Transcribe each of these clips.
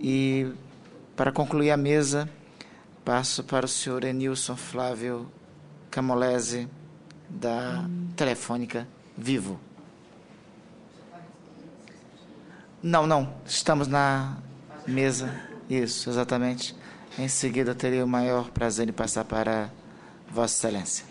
E, para concluir a mesa, passo para o senhor Enilson Flávio Camolese, da Telefônica Vivo. Não, estamos na mesa. Isso, exatamente. Em seguida, teria o maior prazer em passar para Vossa Excelência.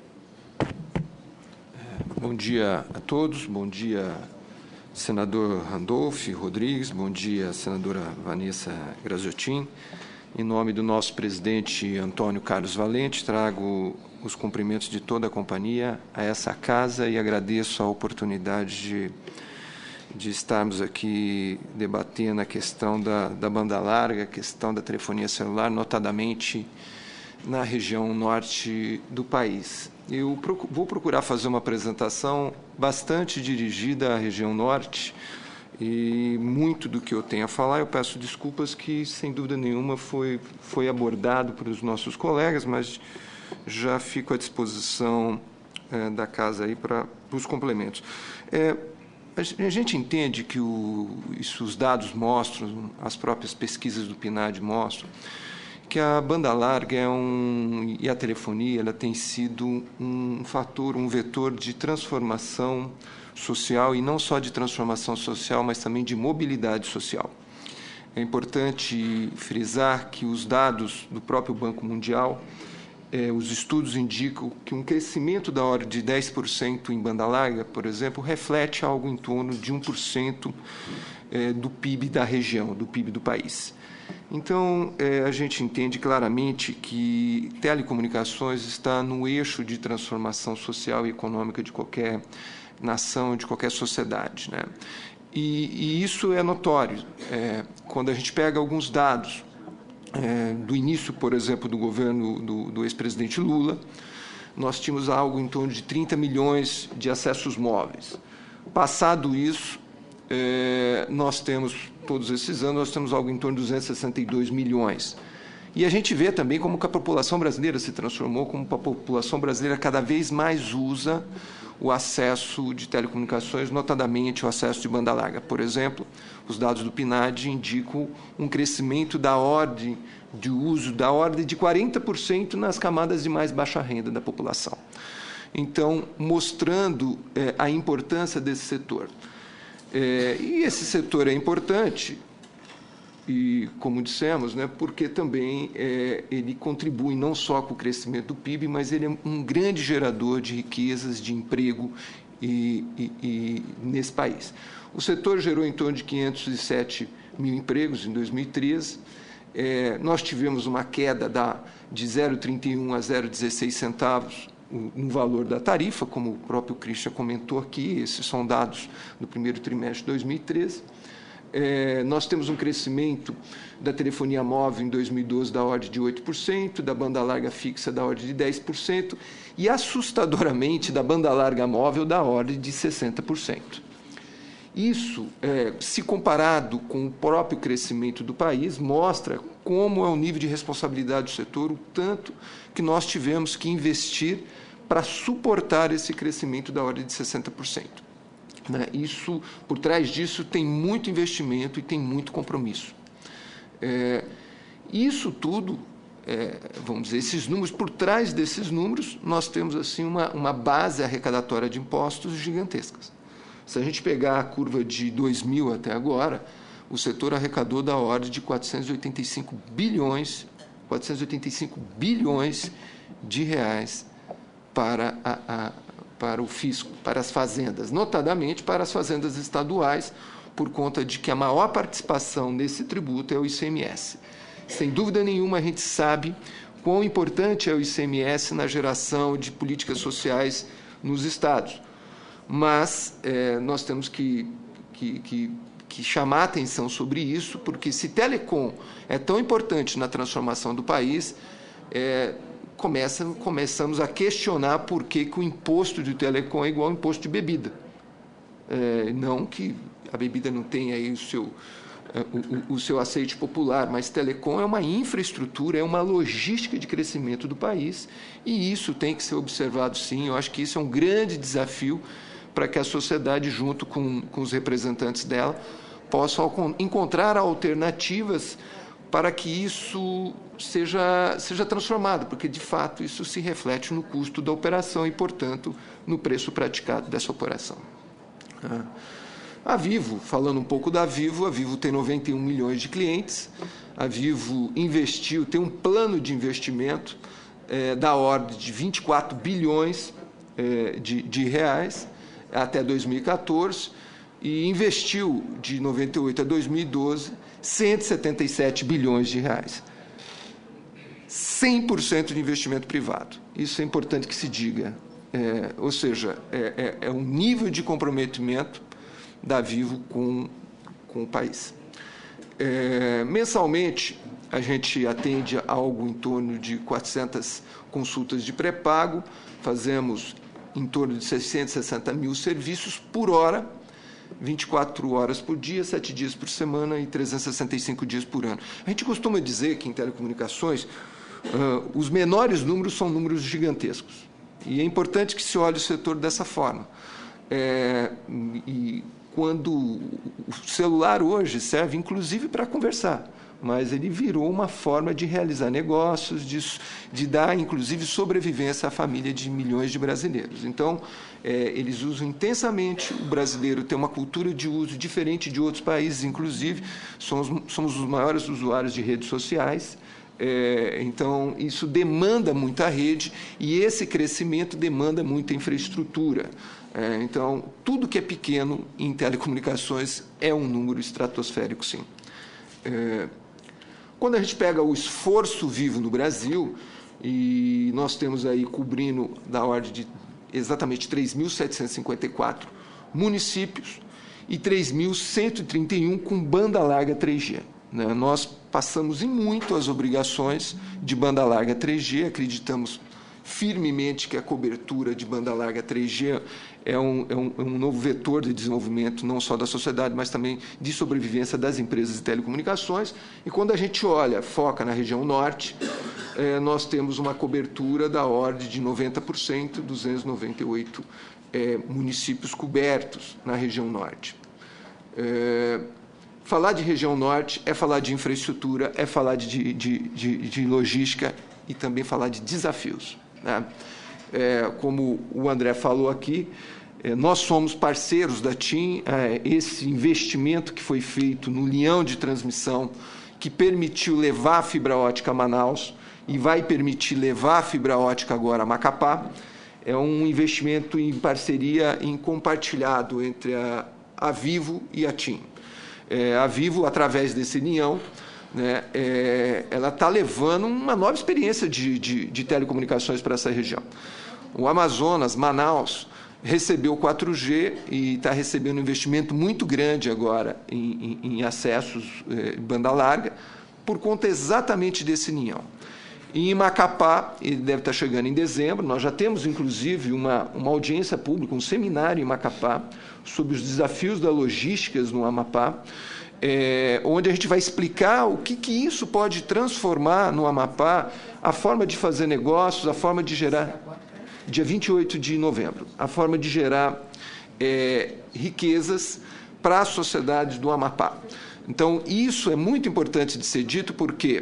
Bom dia a todos, bom dia, senador Randolph Rodrigues, bom dia, senadora Vanessa Graziotin. Em nome do nosso presidente Antônio Carlos Valente, trago os cumprimentos de toda a companhia a essa casa e agradeço a oportunidade de estarmos aqui debatendo a questão da banda larga, a questão da telefonia celular, notadamente na região norte do país. Eu vou procurar fazer uma apresentação bastante dirigida à região norte e muito do que eu tenho a falar, eu peço desculpas que, sem dúvida nenhuma, foi abordado pelos nossos colegas, mas já fico à disposição da casa aí para os complementos. A gente entende que isso os dados mostram, as próprias pesquisas do PNAD mostram, que a banda larga e a telefonia ela tem sido um fator, um vetor de transformação social, e não só de transformação social, mas também de mobilidade social. É importante frisar que os dados do próprio Banco Mundial, os estudos indicam que um crescimento da ordem de 10% em banda larga, por exemplo, reflete algo em torno de 1% do PIB da região, do PIB do país. Então, a gente entende claramente que telecomunicações está no eixo de transformação social e econômica de qualquer nação, de qualquer sociedade, né? E isso é notório. Quando a gente pega alguns dados do início, por exemplo, do governo do ex-presidente Lula, nós tínhamos algo em torno de 30 milhões de acessos móveis. Passado isso, nós temos, todos esses anos, nós temos algo em torno de 262 milhões. E a gente vê também como que a população brasileira se transformou, como a população brasileira cada vez mais usa o acesso de telecomunicações, notadamente o acesso de banda larga. Por exemplo, os dados do PNAD indicam um crescimento da ordem de uso, da ordem de 40% nas camadas de mais baixa renda da população. Então, mostrando a importância desse setor. E esse setor é importante, e, como dissemos, né, porque também ele contribui não só com o crescimento do PIB, mas ele é um grande gerador de riquezas, de emprego nesse país. O setor gerou em torno de 507 mil empregos em 2013. Nós tivemos uma queda de 0,31 a 0,16 centavos no valor da tarifa, como o próprio Christian comentou aqui, esses são dados do primeiro trimestre de 2013. Nós temos um crescimento da telefonia móvel em 2012 da ordem de 8%, da banda larga fixa da ordem de 10% e, assustadoramente, da banda larga móvel da ordem de 60%. Isso, se comparado com o próprio crescimento do país, mostra como é o nível de responsabilidade do setor, o tanto que nós tivemos que investir para suportar esse crescimento da ordem de 60%. Isso, por trás disso, tem muito investimento e tem muito compromisso. Isso tudo, vamos dizer, esses números, por trás desses números, nós temos assim uma base arrecadatória de impostos gigantescas. Se a gente pegar a curva de 2000 até agora, o setor arrecadou da ordem de 485 bilhões de reais para o fisco, para as fazendas, notadamente para as fazendas estaduais, por conta de que a maior participação nesse tributo é o ICMS. Sem dúvida nenhuma, a gente sabe quão importante é o ICMS na geração de políticas sociais nos estados, mas nós temos que chamar a atenção sobre isso, porque se telecom é tão importante na transformação do país, começamos a questionar por que o imposto de telecom é igual ao imposto de bebida. Não que a bebida não tenha aí o seu aceite popular, mas telecom é uma infraestrutura, é uma logística de crescimento do país, e isso tem que ser observado, sim. Eu acho que isso é um grande desafio para que a sociedade, junto com os representantes dela, possam encontrar alternativas para que isso seja transformado, porque, de fato, isso se reflete no custo da operação e, portanto, no preço praticado dessa operação. A Vivo, falando um pouco da Vivo, a Vivo tem 91 milhões de clientes, a Vivo investiu, tem um plano de investimento da ordem de 24 bilhões de reais até 2014 e investiu de 98 a 2012 177 bilhões de reais. 100% de investimento privado. Isso é importante que se diga. Ou seja, é um nível de comprometimento da Vivo com o país. Mensalmente, a gente atende algo em torno de 400 consultas de pré-pago, fazemos em torno de 660 mil serviços por hora, 24 horas por dia, 7 dias por semana e 365 dias por ano. A gente costuma dizer que em telecomunicações os menores números são números gigantescos. E é importante que se olhe o setor dessa forma. E quando o celular hoje serve, inclusive, para conversar, mas ele virou uma forma de realizar negócios, de dar, inclusive, sobrevivência à família de milhões de brasileiros. Então, eles usam intensamente, o brasileiro tem uma cultura de uso diferente de outros países, inclusive, somos os maiores usuários de redes sociais, então, isso demanda muita rede e esse crescimento demanda muita infraestrutura. Então, tudo que é pequeno em telecomunicações é um número estratosférico, sim. Quando a gente pega o esforço Vivo no Brasil, e nós temos aí cobrindo da ordem de exatamente 3.754 municípios e 3.131 com banda larga 3G. Nós passamos em muito as obrigações de banda larga 3G, acreditamos firmemente que a cobertura de banda larga 3G é um novo vetor de desenvolvimento, não só da sociedade, mas também de sobrevivência das empresas de telecomunicações. E quando a gente foca na região norte, nós temos uma cobertura da ordem de 90%, 298 municípios cobertos na região norte. Falar de região norte é falar de infraestrutura, é falar de logística e também falar de desafios. Como o André falou aqui, nós somos parceiros da TIM, esse investimento que foi feito no linhão de transmissão, que permitiu levar a fibra ótica a Manaus e vai permitir levar a fibra ótica agora a Macapá, é um investimento em parceria, em compartilhado entre a Vivo e a TIM. A Vivo, através desse linhão, ela está levando uma nova experiência de telecomunicações para essa região. O Amazonas, Manaus, recebeu 4G e está recebendo um investimento muito grande agora em acessos banda larga, por conta exatamente desse linhão. E em Macapá, ele deve estar chegando em dezembro, nós já temos, inclusive, uma audiência pública, um seminário em Macapá, sobre os desafios da logística no Amapá, onde a gente vai explicar o que isso pode transformar no Amapá, a forma de fazer negócios, a forma de gerar, dia 28 de novembro, a forma de gerar riquezas para as sociedades do Amapá. Então, isso é muito importante de ser dito, porque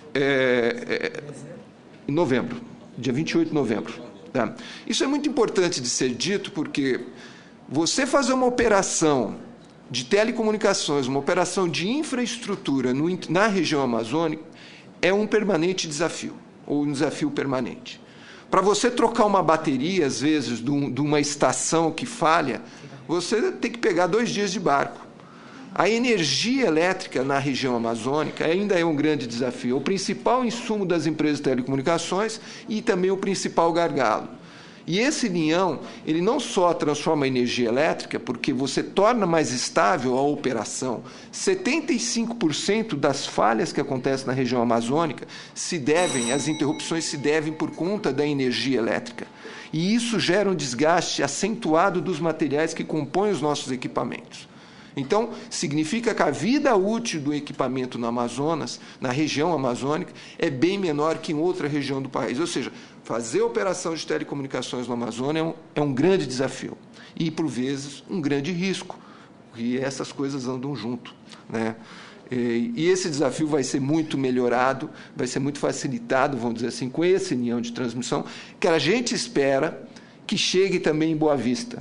em novembro, dia 28 de novembro. Tá? Isso é muito importante de ser dito, porque você fazer uma operação de telecomunicações, uma operação de infraestrutura na região amazônica, é um permanente desafio, ou um desafio permanente. Para você trocar uma bateria, às vezes, de uma estação que falha, você tem que pegar 2 dias de barco. A energia elétrica na região amazônica ainda é um grande desafio, o principal insumo das empresas de telecomunicações e também o principal gargalo. E esse linhão, ele não só transforma a energia elétrica, porque você torna mais estável a operação. 75% das falhas que acontecem na região amazônica as interrupções se devem por conta da energia elétrica. E isso gera um desgaste acentuado dos materiais que compõem os nossos equipamentos. Então, significa que a vida útil do equipamento no Amazonas, na região amazônica, é bem menor que em outra região do país. Ou seja, fazer operação de telecomunicações no Amazônia é um grande desafio e, por vezes, um grande risco e essas coisas andam junto, né? E esse desafio vai ser muito melhorado, vai ser muito facilitado, vamos dizer assim, com esse linhão de transmissão, que a gente espera que chegue também em Boa Vista.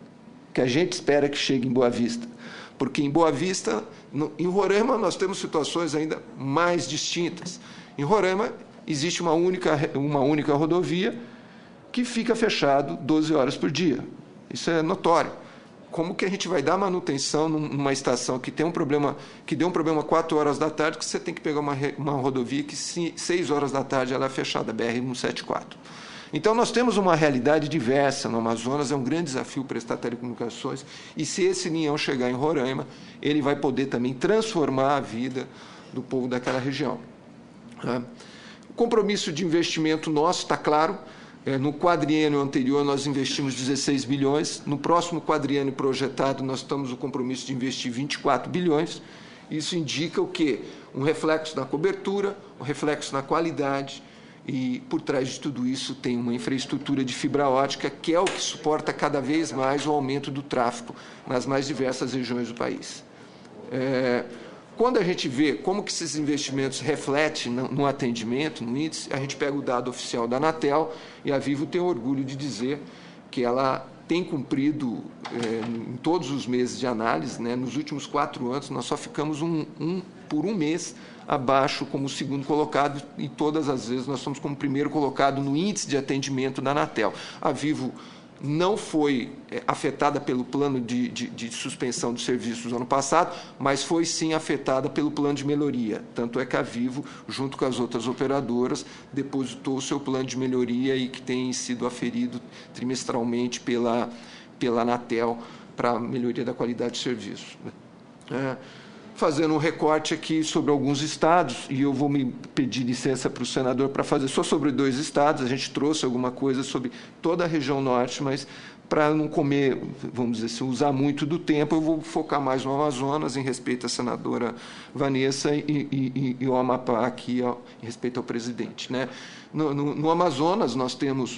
Porque em Boa Vista, em Roraima, nós temos situações ainda mais distintas. Em Roraima, existe uma única rodovia que fica fechado 12 horas por dia. Isso é notório. Como que a gente vai dar manutenção numa estação que tem um problema, que deu um problema 4 horas da tarde, que você tem que pegar uma rodovia que 6 horas da tarde ela é fechada, BR-174. Então, nós temos uma realidade diversa no Amazonas, é um grande desafio prestar telecomunicações, e se esse linhão chegar em Roraima, ele vai poder também transformar a vida do povo daquela região. O compromisso de investimento nosso está claro. No quadriênio anterior, nós investimos 16 bilhões. No próximo quadriênio projetado, nós estamos no compromisso de investir 24 bilhões. Isso indica o quê? Um reflexo na cobertura, um reflexo na qualidade, e por trás de tudo isso tem uma infraestrutura de fibra ótica, que é o que suporta cada vez mais o aumento do tráfego nas mais diversas regiões do país. Quando a gente vê como que esses investimentos refletem no atendimento, no índice, a gente pega o dado oficial da Anatel, e a Vivo tem orgulho de dizer que ela tem cumprido, em todos os meses de análise, né, nos últimos 4 anos, nós só ficamos por um mês abaixo como segundo colocado, e todas as vezes nós somos como primeiro colocado no índice de atendimento da Anatel. A Vivo não foi afetada pelo plano de suspensão dos serviços do ano passado, mas foi sim afetada pelo plano de melhoria. Tanto é que a Vivo, junto com as outras operadoras, depositou o seu plano de melhoria e que tem sido aferido trimestralmente pela Anatel para a melhoria da qualidade de serviço. Fazendo um recorte aqui sobre alguns estados, e eu vou me pedir licença para o senador para fazer só sobre 2 estados. A gente trouxe alguma coisa sobre toda a região norte, mas para não comer, vamos dizer assim, usar muito do tempo, eu vou focar mais no Amazonas, em respeito à senadora Vanessa, e o Amapá aqui, em respeito ao presidente, né? No Amazonas, nós temos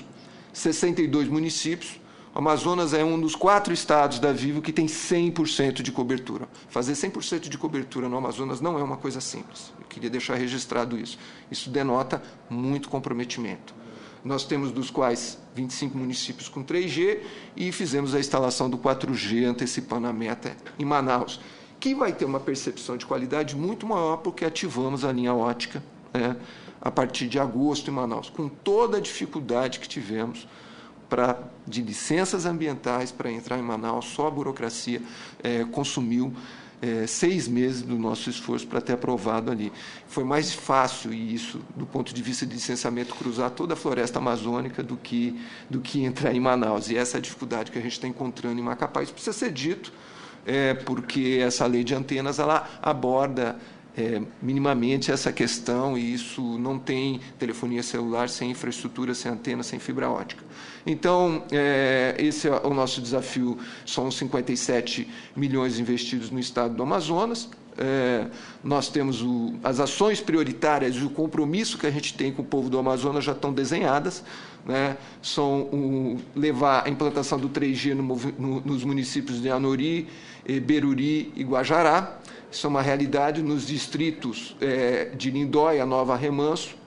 62 municípios. O Amazonas é um dos 4 estados da Vivo que tem 100% de cobertura. Fazer 100% de cobertura no Amazonas não é uma coisa simples. Eu queria deixar registrado isso. Isso denota muito comprometimento. Nós temos dos quais 25 municípios com 3G e fizemos a instalação do 4G, antecipando a meta em Manaus, que vai ter uma percepção de qualidade muito maior porque ativamos a linha ótica, né, a partir de agosto em Manaus, com toda a dificuldade que tivemos de licenças ambientais para entrar em Manaus. Só a burocracia consumiu 6 meses do nosso esforço para ter aprovado ali. Foi mais fácil, e isso, do ponto de vista de licenciamento, cruzar toda a floresta amazônica do que entrar em Manaus. E essa é a dificuldade que a gente está encontrando em Macapá. Isso precisa ser dito, porque essa lei de antenas ela aborda minimamente essa questão, e isso não tem telefonia celular sem infraestrutura, sem antena, sem fibra ótica. Então, esse é o nosso desafio. São 57 milhões investidos no estado do Amazonas. Nós temos as ações prioritárias e o compromisso que a gente tem com o povo do Amazonas já estão desenhadas, né? São levar a implantação do 3G nos municípios de Anori, Beruri e Guajará. Isso é uma realidade nos distritos de Lindóia, Nova Remanso,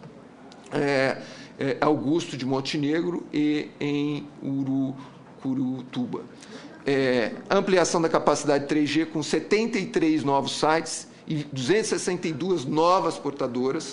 Augusto de Montenegro e em Urucurutuba. Ampliação da capacidade 3G com 73 novos sites e 262 novas portadoras.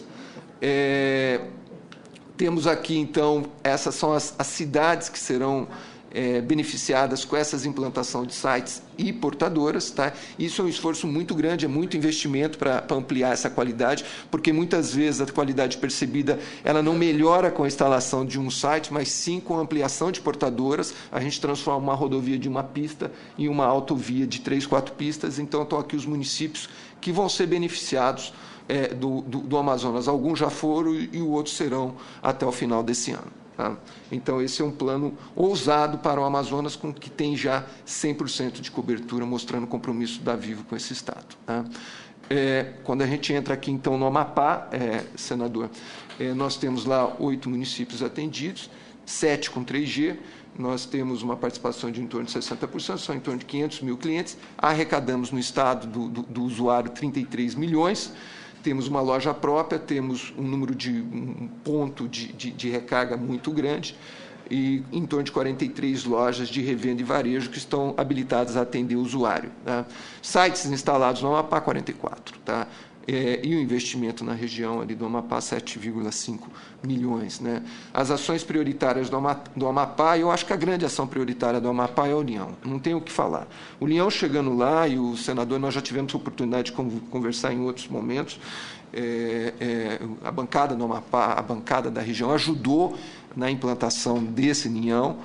Temos aqui, então, essas são as cidades que serão beneficiadas com essas implantações de sites e portadoras, tá? Isso é um esforço muito grande, é muito investimento para ampliar essa qualidade, porque muitas vezes a qualidade percebida ela não melhora com a instalação de um site, mas sim com a ampliação de portadoras. A gente transforma uma rodovia de 1 pista em uma autovia de 3, 4 pistas. Então, estão aqui os municípios que vão ser beneficiados do Amazonas. Alguns já foram e outros serão até o final desse ano. Tá? Então, esse é um plano ousado para o Amazonas, que tem já 100% de cobertura, mostrando o compromisso da Vivo com esse estado. Tá? Quando a gente entra aqui, então, no Amapá, senador, nós temos lá 8 municípios atendidos, 7 com 3G, nós temos uma participação de em torno de 60%, são em torno de 500 mil clientes, arrecadamos no estado do usuário 33 milhões, temos uma loja própria, temos um ponto de recarga muito grande e em torno de 43 lojas de revenda e varejo que estão habilitadas a atender o usuário. Tá? Sites instalados no Amapá, 44. Tá? E o investimento na região ali do Amapá, 7,5 milhões. Né? As ações prioritárias do Amapá, eu acho que a grande ação prioritária do Amapá é a União, não tem o que falar. O União chegando lá, e o senador, nós já tivemos a oportunidade de conversar em outros momentos, a bancada do Amapá, a bancada da região, ajudou na implantação desse União,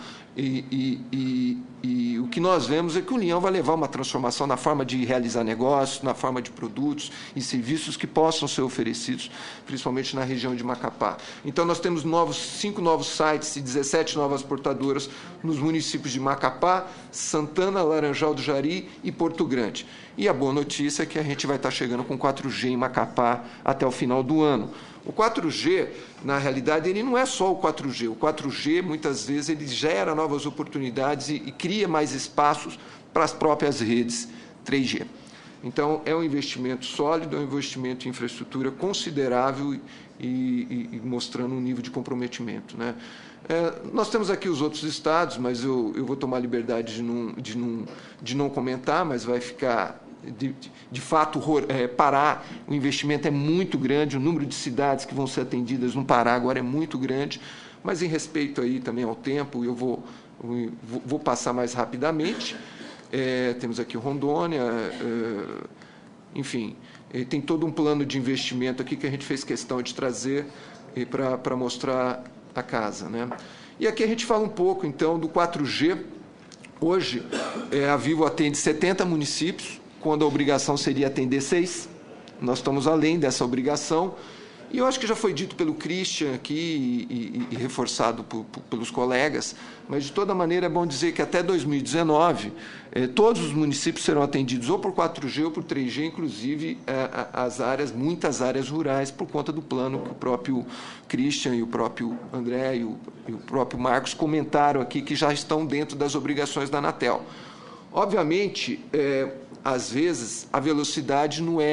e o que nós vemos é que o União vai levar uma transformação na forma de realizar negócios, na forma de produtos e serviços que possam ser oferecidos, principalmente na região de Macapá. Então, nós temos 5 novos sites e 17 novas portadoras nos municípios de Macapá, Santana, Laranjal do Jari e Porto Grande. E a boa notícia é que a gente vai estar chegando com 4G em Macapá até o final do ano. O 4G, na realidade, ele não é só o 4G. O 4G, muitas vezes, ele gera novas oportunidades e cria mais espaços para as próprias redes 3G. Então, é um investimento sólido, é um investimento em infraestrutura considerável e mostrando um nível de comprometimento. Né? Nós temos aqui os outros estados, mas eu vou tomar a liberdade de não comentar, mas vai ficar... De fato, Pará, o investimento é muito grande, o número de cidades que vão ser atendidas no Pará agora é muito grande, mas em respeito aí também ao tempo, eu vou passar mais rapidamente. Temos aqui Rondônia, enfim, tem todo um plano de investimento aqui que a gente fez questão de trazer para mostrar a casa. Né? E aqui a gente fala um pouco, então, do 4G. Hoje, a Vivo atende 70 municípios, quando a obrigação seria atender 6. Nós estamos além dessa obrigação. E eu acho que já foi dito pelo Christian aqui e reforçado pelos colegas, mas, de toda maneira, é bom dizer que até 2019, todos os municípios serão atendidos ou por 4G ou por 3G, inclusive muitas áreas rurais, por conta do plano que o próprio Christian e o próprio André e o próprio Marcos comentaram aqui, que já estão dentro das obrigações da Anatel. Obviamente, às vezes, a velocidade não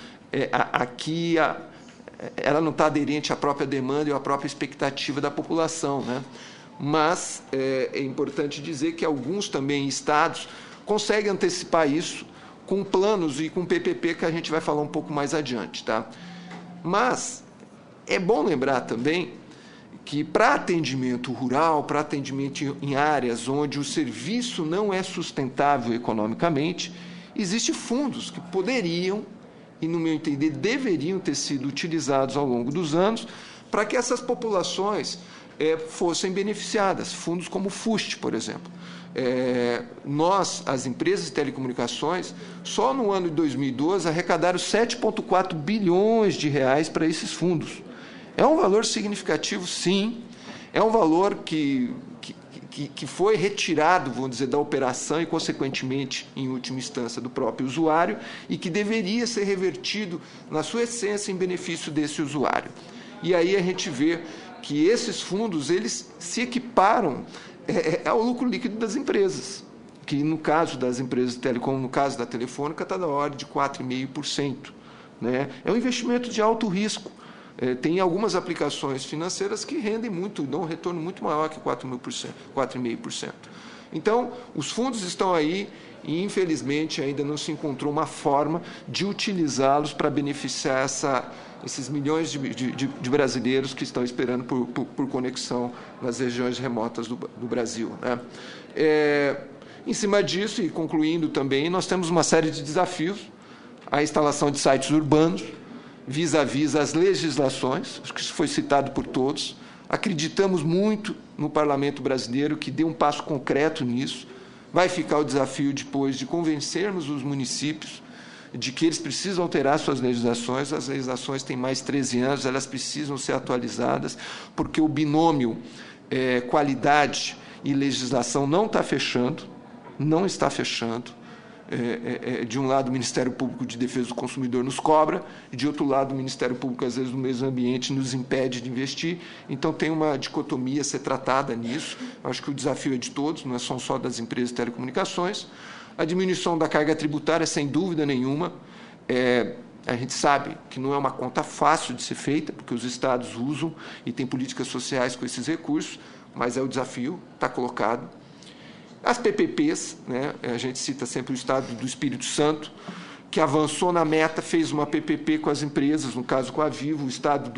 ela não está aderente à própria demanda e à própria expectativa da população, né? Mas é importante dizer que alguns também estados conseguem antecipar isso com planos e com PPP, que a gente vai falar um pouco mais adiante. Tá? Mas é bom lembrar também que, para atendimento rural, para atendimento em áreas onde o serviço não é sustentável economicamente, existem fundos que poderiam, e, no meu entender, deveriam ter sido utilizados ao longo dos anos para que essas populações fossem beneficiadas. Fundos como o FUST, por exemplo. Nós, as empresas de telecomunicações, só no ano de 2012 arrecadaram 7,4 bilhões de reais para esses fundos. É um valor significativo, sim. É um valor que foi retirado, vamos dizer, da operação e, consequentemente, em última instância, do próprio usuário, e que deveria ser revertido, na sua essência, em benefício desse usuário. E aí a gente vê que esses fundos, eles se equiparam ao lucro líquido das empresas, que, no caso das empresas de telecom, no caso da Telefônica, está na ordem de 4,5%. Né? É um investimento de alto risco. Tem algumas aplicações financeiras que rendem muito, dão um retorno muito maior que 4,5%. Então, os fundos estão aí e, infelizmente, ainda não se encontrou uma forma de utilizá-los para beneficiar esses milhões de brasileiros que estão esperando por conexão nas regiões remotas do Brasil. Né? Em cima disso, e concluindo também, nós temos uma série de desafios: a instalação de sites urbanos, vis-à-vis as legislações, acho que isso foi citado por todos. Acreditamos muito no Parlamento brasileiro, que dê um passo concreto nisso. Vai ficar o desafio depois de convencermos os municípios de que eles precisam alterar suas legislações. As legislações têm mais de 13 anos, elas precisam ser atualizadas, porque o binômio qualidade e legislação não está fechando, não está fechando. de um lado, o Ministério Público de Defesa do Consumidor nos cobra, e, de outro lado, o Ministério Público, às vezes, do Meio Ambiente, nos impede de investir. Então, tem uma dicotomia a ser tratada nisso. Acho que o desafio é de todos, não é só das empresas de telecomunicações. A diminuição da carga tributária, sem dúvida nenhuma. A gente sabe que não é uma conta fácil de ser feita, porque os estados usam e têm políticas sociais com esses recursos, mas é o desafio, está colocado. As PPPs, né, a gente cita sempre o Estado do Espírito Santo, que avançou na meta, fez uma PPP com as empresas, no caso com a Vivo, o Estado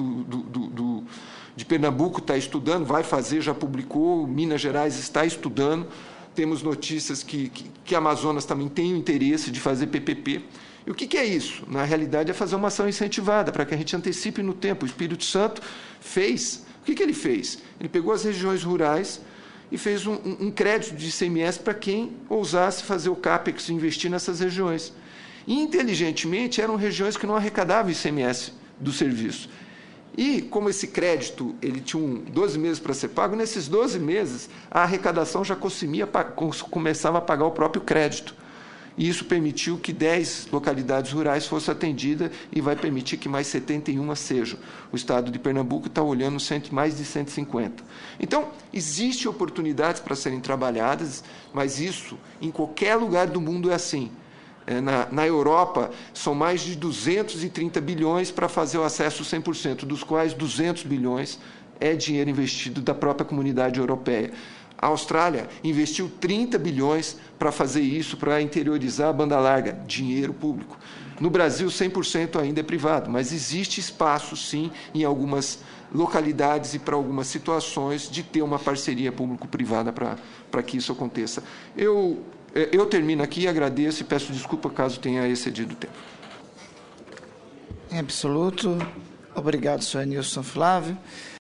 de Pernambuco está estudando, vai fazer, já publicou, Minas Gerais está estudando, temos notícias que Amazonas também tem o interesse de fazer PPP. E o que é isso? Na realidade, é fazer uma ação incentivada, para que a gente antecipe no tempo. O Espírito Santo fez. O que ele fez? Ele pegou as regiões rurais e fez um crédito de ICMS para quem ousasse fazer o CAPEX e investir nessas regiões. E, inteligentemente, eram regiões que não arrecadavam ICMS do serviço. E, como esse crédito ele tinha 12 meses para ser pago, nesses 12 meses, a arrecadação já começava a pagar o próprio crédito. E isso permitiu que 10 localidades rurais fossem atendidas e vai permitir que mais 71 sejam. O Estado de Pernambuco está olhando mais de 150. Então, existem oportunidades para serem trabalhadas, mas isso, em qualquer lugar do mundo, é assim. Na Europa, são mais de 230 bilhões para fazer o acesso 100%, dos quais 200 bilhões é dinheiro investido da própria comunidade europeia. A Austrália investiu 30 bilhões para fazer isso, para interiorizar a banda larga, dinheiro público. No Brasil, 100% ainda é privado, mas existe espaço, sim, em algumas localidades e para algumas situações de ter uma parceria público-privada para que isso aconteça. Eu termino aqui, agradeço e peço desculpa caso tenha excedido o tempo. Em absoluto. Obrigado, senhor Nilson Flávio.